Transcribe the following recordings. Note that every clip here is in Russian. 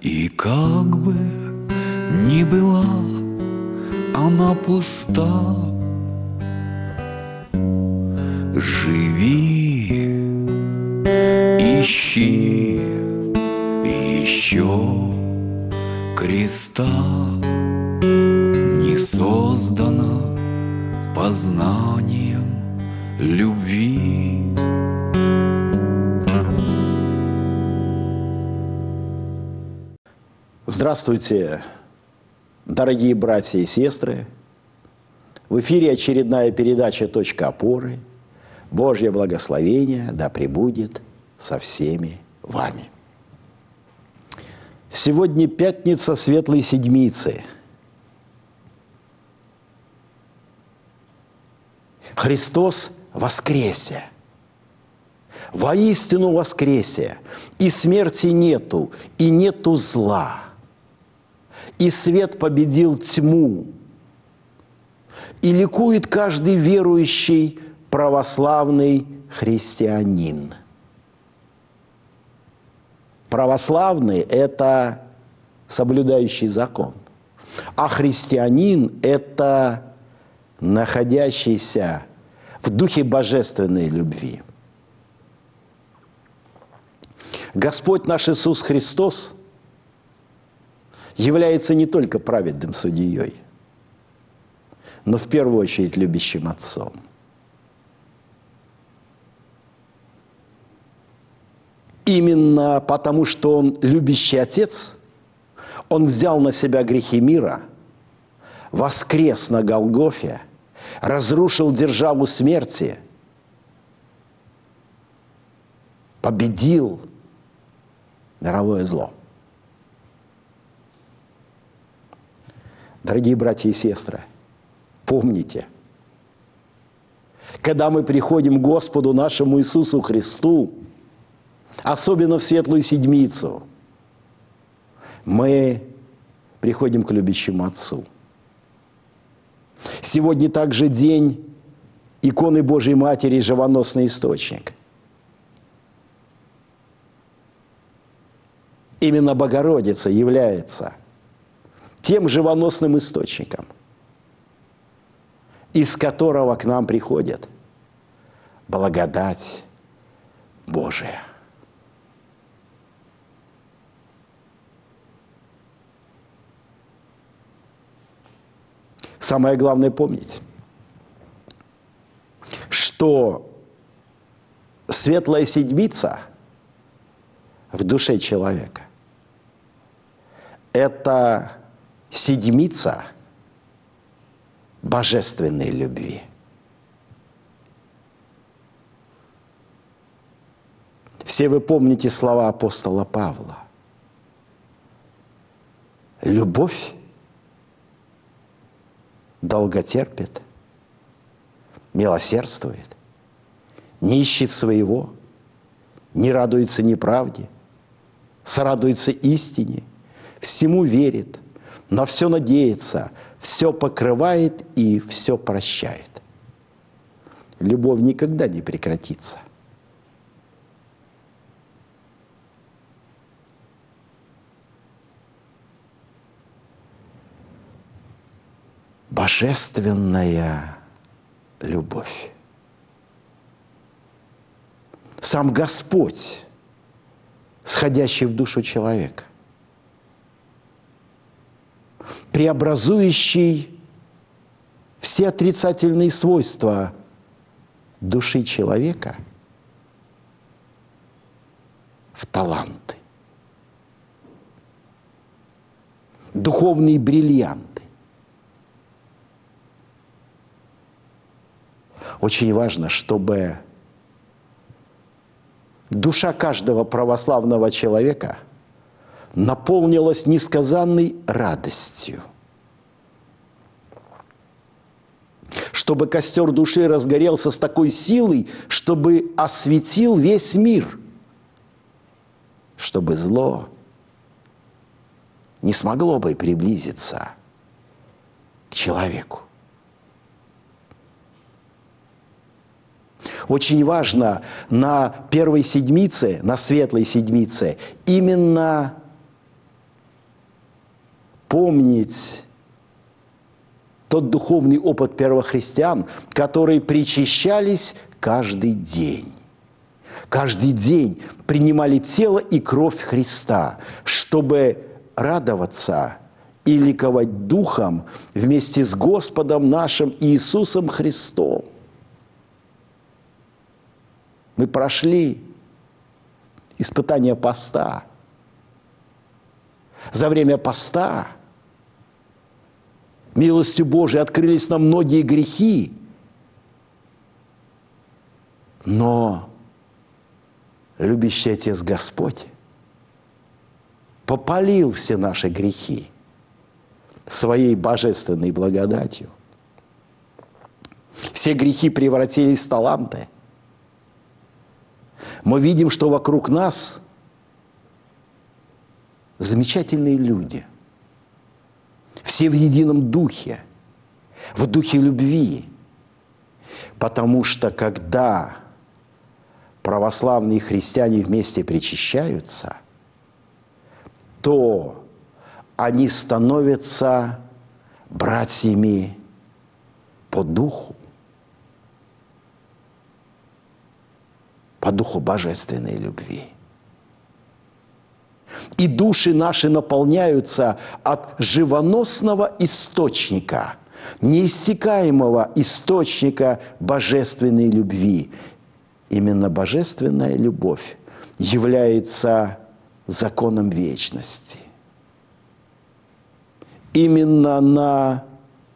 И как бы ни была она пуста, живи, ищи еще креста. Не создана познанием любви. Здравствуйте, дорогие братья и сестры! В эфире очередная передача «Точка опоры». Божье благословение да пребудет со всеми вами. Сегодня пятница Светлой Седмицы. Христос воскресе! Воистину воскресе! И смерти нету, и нету зла. И свет победил тьму. И ликует каждый верующий православный христианин. Православный – это соблюдающий закон. А христианин – это находящийся в духе божественной любви. Господь наш Иисус Христос является не только праведным судьей, но в первую очередь любящим Отцом. Именно потому, что Он любящий Отец, Он взял на себя грехи мира, воскрес на Голгофе, разрушил державу смерти, победил мировое зло. Дорогие братья и сестры, помните, когда мы приходим к Господу нашему Иисусу Христу, особенно в Светлую Седмицу, мы приходим к любящему Отцу. Сегодня также день иконы Божьей Матери «Живоносный источник». Именно Богородица является тем живоносным источником, из которого к нам приходит благодать Божия. Самое главное помнить, что Светлая Седмица в душе человека – это седмица божественной любви. Все вы помните слова апостола Павла. Любовь долготерпит, милосердствует, не ищет своего, не радуется неправде, сорадуется истине, всему верит, на все надеется, все покрывает и все прощает. Любовь никогда не прекратится. Божественная любовь. Сам Господь, сходящий в душу человека, преобразующий все отрицательные свойства души человека в таланты, духовные бриллианты. Очень важно, чтобы душа каждого православного человека наполнилась несказанной радостью. Чтобы костер души разгорелся с такой силой, чтобы осветил весь мир. Чтобы зло не смогло бы приблизиться к человеку. Очень важно на первой седмице, на Светлой Седмице, именно вспомнить тот духовный опыт первохристиан, которые причащались каждый день. Каждый день принимали тело и кровь Христа, чтобы радоваться и ликовать Духом вместе с Господом нашим Иисусом Христом. Мы прошли испытание поста. За время поста милостью Божией открылись нам многие грехи, но любящий Отец Господь попалил все наши грехи своей божественной благодатью. Все грехи превратились в таланты. Мы видим, что вокруг нас замечательные люди. Все в едином духе, в духе любви. Потому что когда православные христиане вместе причащаются, то они становятся братьями по духу божественной любви. И души наши наполняются от живоносного источника, неиссякаемого источника божественной любви. Именно божественная любовь является законом вечности. Именно на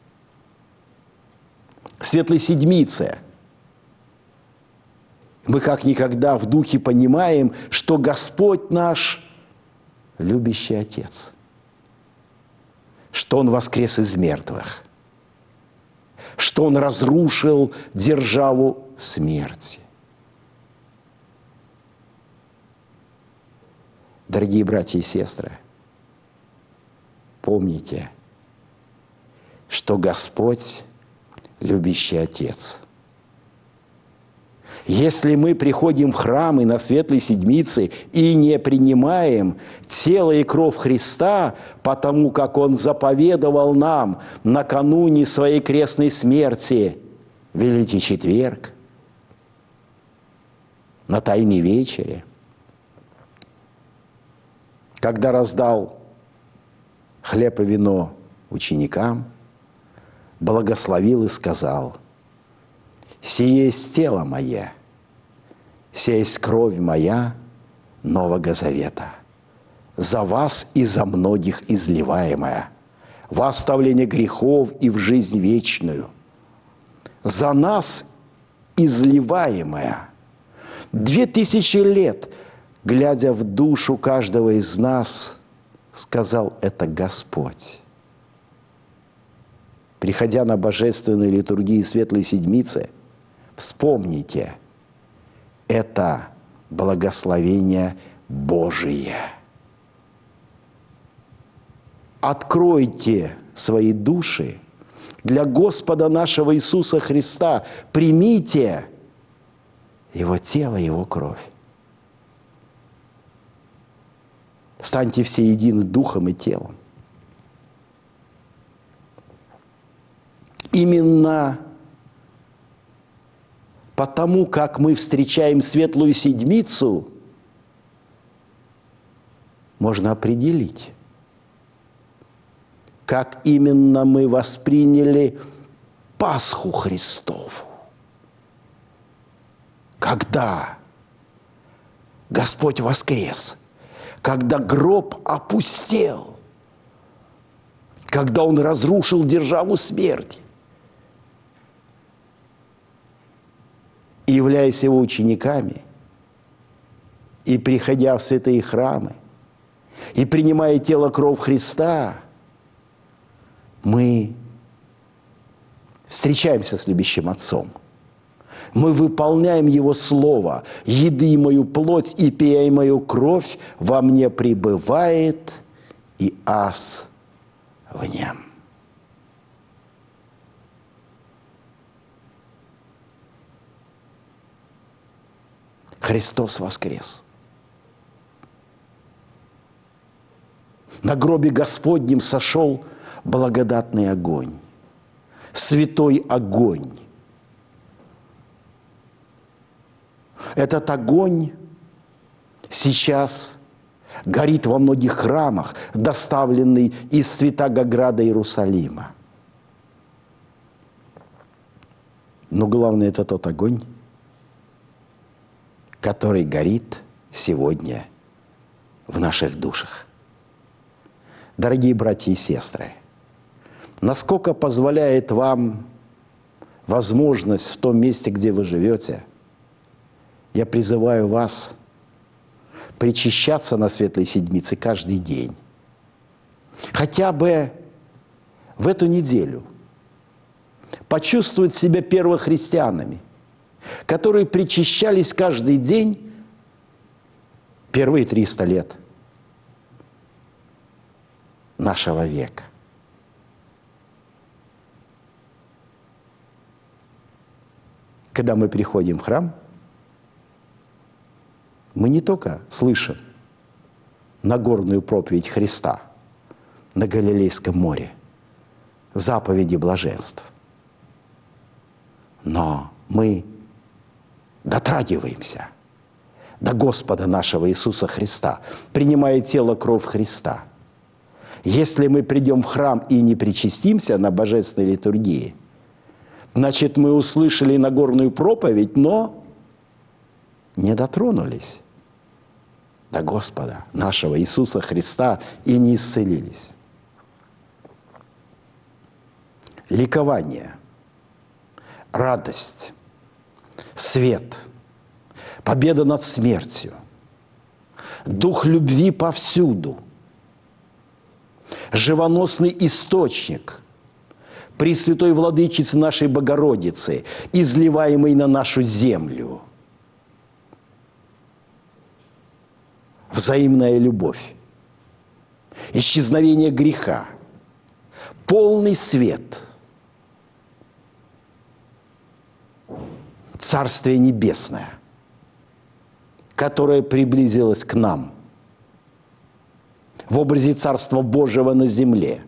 Светлой Седмице мы как никогда в духе понимаем, что Господь наш – любящий Отец, что Он воскрес из мертвых, что Он разрушил державу смерти. Дорогие братья и сестры, помните, что Господь – любящий Отец. Если мы приходим в храмы на Светлой Седмице и не принимаем тело и кровь Христа, потому как Он заповедовал нам накануне Своей крестной смерти, Великий Четверг, на Тайной вечере, когда раздал хлеб и вино ученикам, благословил и сказал: «Сие есть тело мое, сие есть кровь моя Нового Завета, за вас и за многих изливаемая, во оставление грехов и в жизнь вечную, за нас изливаемая». 2000 лет, глядя в душу каждого из нас, сказал это Господь. Приходя на божественную литургию Светлой Седмицы, вспомните, это благословение Божие. Откройте свои души для Господа нашего Иисуса Христа. Примите Его тело, Его кровь. Станьте все едины духом и телом. Именно потому, как мы встречаем Светлую Седмицу, можно определить, как именно мы восприняли Пасху Христову. Когда Господь воскрес, когда гроб опустел, когда Он разрушил державу смерти. И, являясь Его учениками, и приходя в святые храмы, и принимая тело, кровь Христа, мы встречаемся с любящим Отцом. Мы выполняем Его Слово: «Еды мою плоть и пей мою кровь, во мне пребывает, и аз в нем». Христос воскрес. На гробе Господнем сошел благодатный огонь, святой огонь. Этот огонь сейчас горит во многих храмах, доставленный из Святаго Града Иерусалима. Но главное, это тот огонь, который горит сегодня в наших душах. Дорогие братья и сестры, насколько позволяет вам возможность в том месте, где вы живете, я призываю вас причащаться на Светлой Седмице каждый день. Хотя бы в эту неделю почувствовать себя первохристианами, которые причащались каждый день первые 300 лет нашего века. Когда мы приходим в храм, мы не только слышим Нагорную проповедь Христа на Галилейском море, заповеди блаженств, но мы дотрагиваемся до Господа нашего Иисуса Христа, принимая тело, кровь Христа. Если мы придем в храм и не причастимся на божественной литургии, значит, мы услышали Нагорную проповедь, но не дотронулись до Господа нашего Иисуса Христа и не исцелились. Ликование, радость, свет, победа над смертью, дух любви повсюду, живоносный источник Пресвятой Владычицы нашей Богородицы, изливаемый на нашу землю. Взаимная любовь, исчезновение греха, полный свет, Царствие Небесное, которое приблизилось к нам в образе Царства Божьего на земле.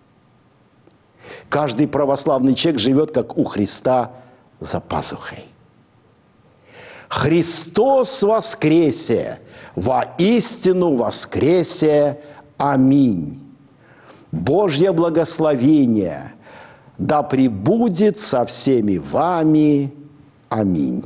Каждый православный человек живет, как у Христа, за пазухой. Христос воскресе! Воистину воскресе! Аминь! Божье благословение да пребудет со всеми вами. Аминь.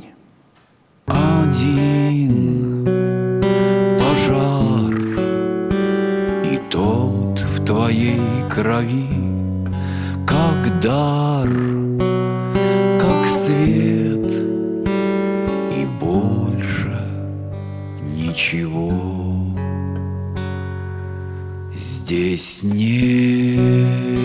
Один пожар, и тот в твоей крови, как дар, как свет, и больше ничего здесь нет.